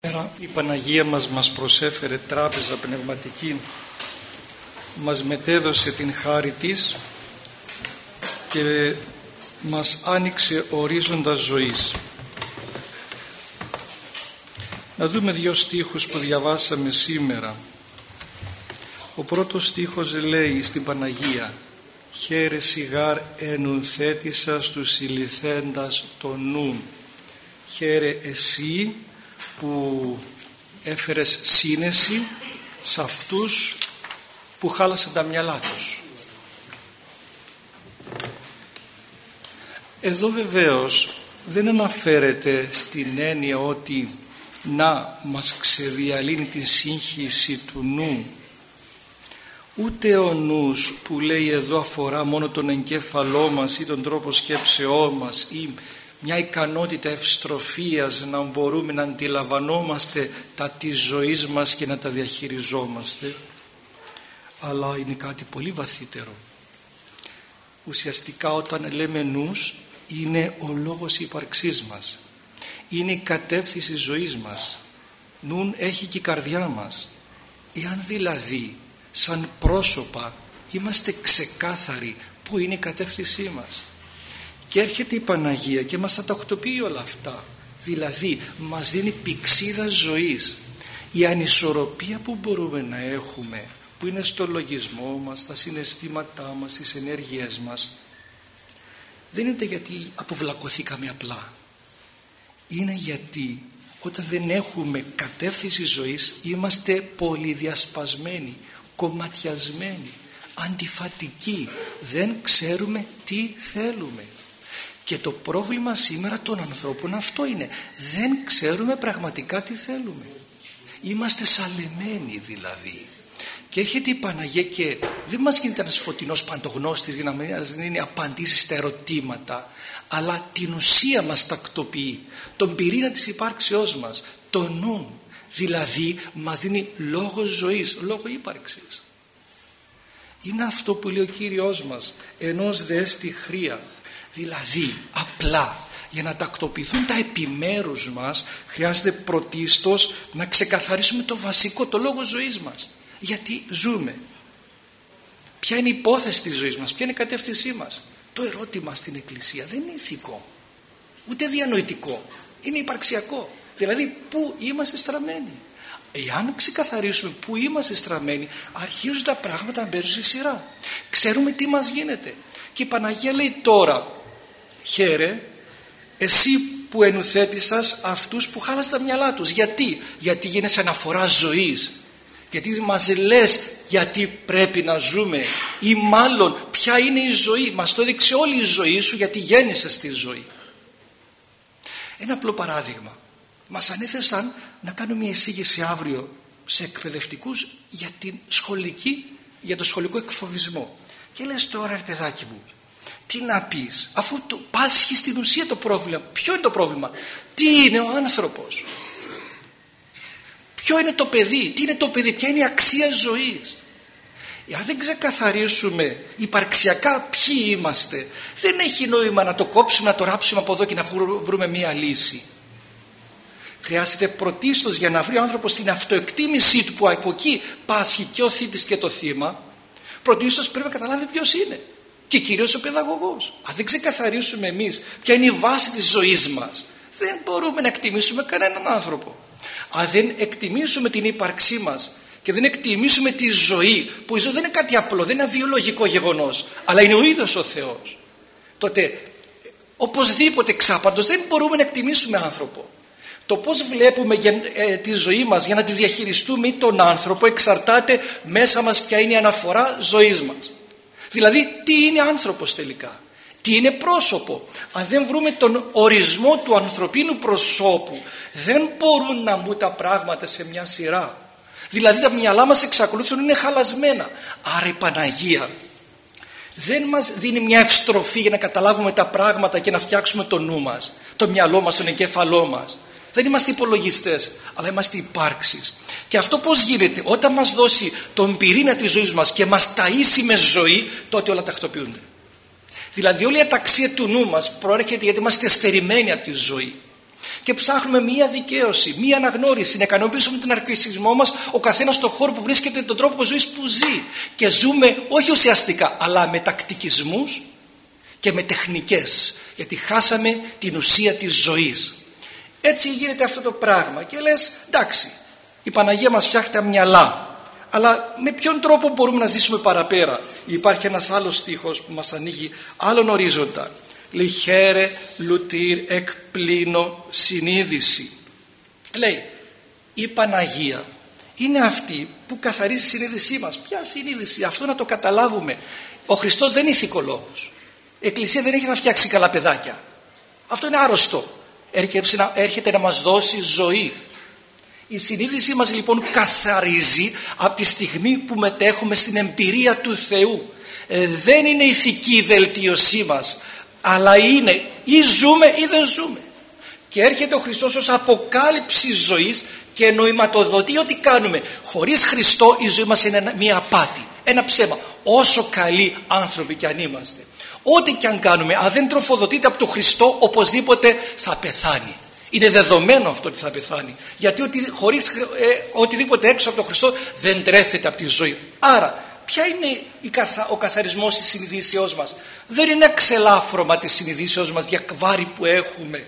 Η Παναγία μας προσέφερε τράπεζα πνευματική, μας μετέδωσε την χάρη της και μας άνοιξε ορίζοντα ζωής. Να δούμε δύο στίχους που διαβάσαμε σήμερα. Ο πρώτος στίχος λέει στην Παναγία: «Χαίρε σιγάρ ενουθέτησα στους ηλιθέντας το νου». Χαίρε εσύ που έφερες σύνεση σε αυτούς που χάλασαν τα μυαλά τους. Εδώ βεβαίως δεν αναφέρεται στην έννοια ότι να μας ξεδιαλύνει την σύγχυση του νου, ούτε ο νους που λέει εδώ αφορά μόνο τον εγκέφαλό μας ή τον τρόπο σκέψεών μας ή μια ικανότητα ευστροφίας να μπορούμε να αντιλαμβανόμαστε τα της ζωής μας και να τα διαχειριζόμαστε, αλλά είναι κάτι πολύ βαθύτερο. Ουσιαστικά όταν λέμε νους, είναι ο λόγος ύπαρξής μας, είναι η κατεύθυνση ζωής μας. Νουν έχει και η καρδιά μας. Εάν δηλαδή σαν πρόσωπα είμαστε ξεκάθαροι που είναι η κατεύθυνσή μας, και έρχεται η Παναγία και μας τα τακτοποιεί όλα αυτά, δηλαδή μας δίνει πηξίδα ζωής. Η ανισορροπία που μπορούμε να έχουμε, που είναι στο λογισμό μας, στα συναισθήματά μας, στις ενέργειές μας, δεν είναι γιατί αποβλακωθήκαμε απλά. Είναι γιατί όταν δεν έχουμε κατεύθυνση ζωής είμαστε πολυδιασπασμένοι, κομματιασμένοι, αντιφατικοί, δεν ξέρουμε τι θέλουμε. Και το πρόβλημα σήμερα των ανθρώπων αυτό είναι, δεν ξέρουμε πραγματικά τι θέλουμε. Είμαστε σαλεμένοι δηλαδή. Και έρχεται η Παναγία και δεν μας γίνεται ένας φωτεινός παντογνώστης για να μας δίνει απαντήσεις στα ερωτήματα, αλλά την ουσία μας τακτοποιεί, τον πυρήνα της υπάρξεώς μας, το νου, δηλαδή μας δίνει λόγο ζωής, λόγο ύπαρξης. Είναι αυτό που λέει ο Κύριος μας, ενός δε στη χρία. Δηλαδή απλά για να τακτοποιηθούν τα επιμέρους μας χρειάζεται πρωτίστως να ξεκαθαρίσουμε το βασικό, το λόγο ζωής μας. Γιατί ζούμε, ποια είναι η υπόθεση της ζωής μας, ποια είναι η κατεύθυνσή μας. Το ερώτημα στην Εκκλησία δεν είναι ηθικό ούτε διανοητικό, είναι υπαρξιακό. Δηλαδή πού είμαστε στραμμένοι. Εάν ξεκαθαρίσουμε πού είμαστε στραμμένοι, αρχίζουν τα πράγματα να μπαίνουν σε σειρά. Ξέρουμε τι μας γίνεται. Και η Παναγία λέει τώρα: χαίρε εσύ που ενουθέτησας αυτούς που χάλασαν τα μυαλά τους. Γιατί γίνεσαι αναφορά ζωής, γιατί μας λες γιατί πρέπει να ζούμε, ή μάλλον ποια είναι η ζωή. Μας το έδειξε όλη η ζωή σου γιατί γέννησες στη ζωή. Ένα απλό παράδειγμα. Μας ανέθεσαν να κάνουμε μια εισήγηση αύριο σε εκπαιδευτικούς για το σχολικό εκφοβισμό. Και λες τώρα, ρε παιδάκι μου, τι να πεις, αφού το πάσχει στην ουσία το πρόβλημα. Ποιο είναι το πρόβλημα? Τι είναι ο άνθρωπος? Ποιο είναι το παιδί? Τι είναι το παιδί? Ποια είναι η αξία ζωής? Αν δεν ξεκαθαρίσουμε υπαρξιακά ποιοι είμαστε, δεν έχει νόημα να το κόψουμε, να το ράψουμε από εδώ και να βρούμε μία λύση. Χρειάζεται πρωτίστως, για να βρει ο άνθρωπος την αυτοεκτίμησή του, που από εκεί πάσχει και ο θήτης και το θύμα, πρωτίστως πρέπει να καταλάβει ποιος είναι. Και κυρίως ο παιδαγωγός. Αν δεν ξεκαθαρίσουμε εμείς ποια είναι η βάση της ζωής μας, δεν μπορούμε να εκτιμήσουμε κανέναν άνθρωπο. Αν δεν εκτιμήσουμε την ύπαρξή μας και δεν εκτιμήσουμε τη ζωή, που η ζωή δεν είναι κάτι απλό, δεν είναι ένα βιολογικό γεγονός, αλλά είναι ο ίδιος ο Θεός, τότε οπωσδήποτε ξάπαντος δεν μπορούμε να εκτιμήσουμε άνθρωπο. Το πώς βλέπουμε τη ζωή μας για να τη διαχειριστούμε ή τον άνθρωπο εξαρτάται μέσα μας ποια είναι η αναφορά ζωής μας. Δηλαδή τι είναι άνθρωπος τελικά, τι είναι πρόσωπο. Αν δεν βρούμε τον ορισμό του ανθρωπίνου προσώπου, δεν μπορούν να μπουν τα πράγματα σε μια σειρά. Δηλαδή τα μυαλά μας εξακολουθούν να είναι χαλασμένα. Άρα η Παναγία δεν μας δίνει μια ευστροφή για να καταλάβουμε τα πράγματα και να φτιάξουμε το νου μας, το μυαλό μας, τον εγκέφαλό μας. Δεν είμαστε υπολογιστές, αλλά είμαστε υπάρξεις. Και αυτό πώς γίνεται? Όταν μας δώσει τον πυρήνα της ζωής μας και μας ταΐσει με ζωή, τότε όλα τακτοποιούνται. Δηλαδή όλη η αταξία του νου μας προέρχεται γιατί είμαστε στερημένοι από τη ζωή. και ψάχνουμε μία δικαίωση, μία αναγνώριση, να ικανοποιήσουμε τον αρκισμό μας ο καθένας στον χώρο που βρίσκεται, τον τρόπο ζωής που ζει, και ζούμε όχι ουσιαστικά αλλά με τακτικισμούς και με τεχνικές, γιατί χάσαμε την ουσία της ζωής. Έτσι γίνεται αυτό το πράγμα και λες εντάξει, η Παναγία μας φτιάχνει τα μυαλά, αλλά με ποιον τρόπο μπορούμε να ζήσουμε παραπέρα? Υπάρχει ένας άλλος στίχος που μας ανοίγει άλλον ορίζοντα. Λέει χαίρε λουτήρ εκ πλήνω συνείδηση. Λέει η Παναγία είναι αυτή που καθαρίζει τη συνείδησή μας. Ποια συνείδηση? Αυτό να το καταλάβουμε. Ο Χριστός δεν είναι ηθικολόγος. Η Εκκλησία δεν έχει να φτιάξει καλά παιδάκια. Αυτό είναι άρρωστο. Έρχεται να μας δώσει ζωή. Η συνείδησή μας λοιπόν καθαρίζει από τη στιγμή που μετέχουμε στην εμπειρία του Θεού. Δεν είναι ηθική η βελτίωσή μας, αλλά είναι ή ζούμε ή δεν ζούμε. Και έρχεται ο Χριστός ως αποκάλυψη ζωής και νοηματοδοτεί ό,τι κάνουμε. Χωρίς Χριστό η ζωή μας είναι μια απάτη, ένα ψέμα, όσο καλοί άνθρωποι κι αν είμαστε. Ό,τι κι αν κάνουμε, αν δεν τροφοδοτείται από τον Χριστό, οπωσδήποτε θα πεθάνει. Είναι δεδομένο αυτό ότι θα πεθάνει, γιατί οτιδήποτε έξω από τον Χριστό δεν τρέφεται από τη ζωή. Άρα ποια είναι ο καθαρισμός της συνειδήσεώς μας? Δεν είναι εξελάφρωμα της συνειδήσεώς μας για βάρη που έχουμε,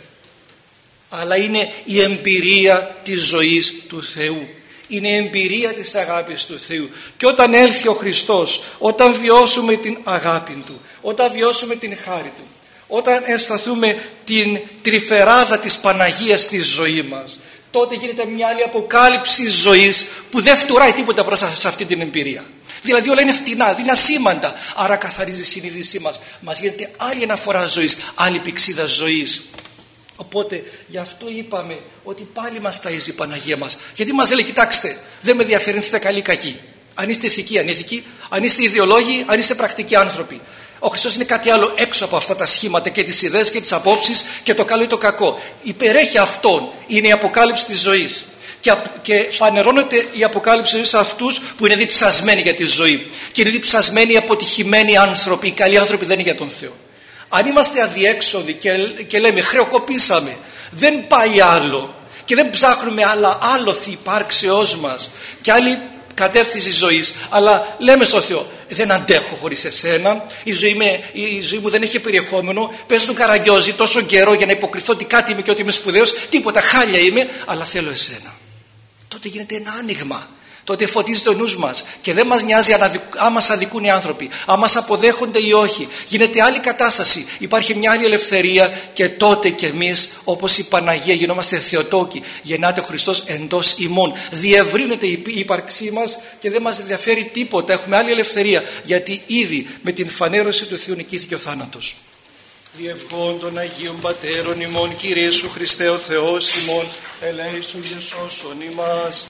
αλλά είναι η εμπειρία της ζωής του Θεού. Είναι η εμπειρία της αγάπης του Θεού. Και όταν έλθει ο Χριστός, όταν βιώσουμε την αγάπη Του, όταν βιώσουμε την χάρη Του, όταν αισθανθούμε την τρυφεράδα της Παναγίας στη ζωή μας, τότε γίνεται μια άλλη αποκάλυψη ζωής που δεν φτουράει τίποτα μπροστά σε αυτή την εμπειρία. Δηλαδή όλα είναι φτηνά, είναι ασήμαντα. Άρα καθαρίζει η συνείδησή μας. Μας γίνεται άλλη αναφορά ζωής, άλλη πηξίδα ζωής. Οπότε γι' αυτό είπαμε ότι πάλι μας ταΐζει η Παναγία μας. Γιατί μας λέει κοιτάξτε, δεν με ενδιαφέρει αν είστε καλοί ή κακοί, αν είστε ηθικοί, ανήθικοι, αν είστε ιδεολόγοι, αν είστε πρακτικοί άνθρωποι. Ο Χριστός είναι κάτι άλλο έξω από αυτά τα σχήματα και τις ιδέες και τις απόψεις και το καλό ή το κακό. Υπερέχει αυτόν, είναι η αποκάλυψη της ζωής. Και φανερώνεται η αποκάλυψη της ζωής σε αυτούς που είναι διψασμένοι για τη ζωή. Και είναι διψασμένοι οι αποτυχημένοι άνθρωποι. Οι καλοί άνθρωποι δεν είναι για τον Θεό. Αν είμαστε αδιέξοδοι και λέμε χρεοκοπήσαμε, δεν πάει άλλο και δεν ψάχνουμε άλλα άλοθη υπάρξεώς μας και άλλη κατεύθυνση ζωής, αλλά λέμε στο Θεό δεν αντέχω χωρίς εσένα, η ζωή μου δεν έχει περιεχόμενο, πες τον Καραγκιόζη τόσο καιρό για να υποκριθώ ότι κάτι είμαι και ότι είμαι σπουδαίος, τίποτα, χάλια είμαι, αλλά θέλω εσένα. Τότε γίνεται ένα άνοιγμα. Τότε φωτίζει το νους μας και δεν μας νοιάζει αν μας αδικούν οι άνθρωποι, αν μας αποδέχονται ή όχι. Γίνεται άλλη κατάσταση, υπάρχει μια άλλη ελευθερία και τότε κι εμείς όπως η Παναγία γινόμαστε Θεοτόκοι. Γεννάται ο Χριστός εντός ημών, διευρύνεται η ύπαρξή μας και δεν μας ενδιαφέρει τίποτα. Έχουμε άλλη ελευθερία γιατί ήδη με την φανέρωση του Θεού νικήθηκε ο θάνατος. Διευχών των Αγίων Πατέρων ημών, Κύριε Ιησού Χριστέ ο Θεός ημών, ελέησον και σώσον ημάς.